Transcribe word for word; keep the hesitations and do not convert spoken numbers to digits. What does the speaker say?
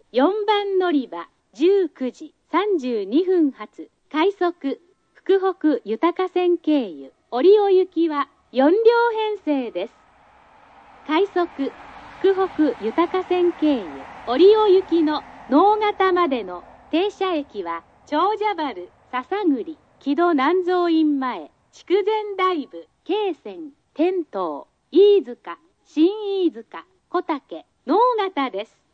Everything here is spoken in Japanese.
よんばん乗り場じゅうくじさんじゅうにふん発快速福北豊線経由折尾行きはよん両編成です。快速福北豊線経由折尾行きの直方までの停車駅は長者原、篠栗、木戸南蔵院前、筑前大部、京泉、天東、飯塚、新飯塚、小竹、直方です。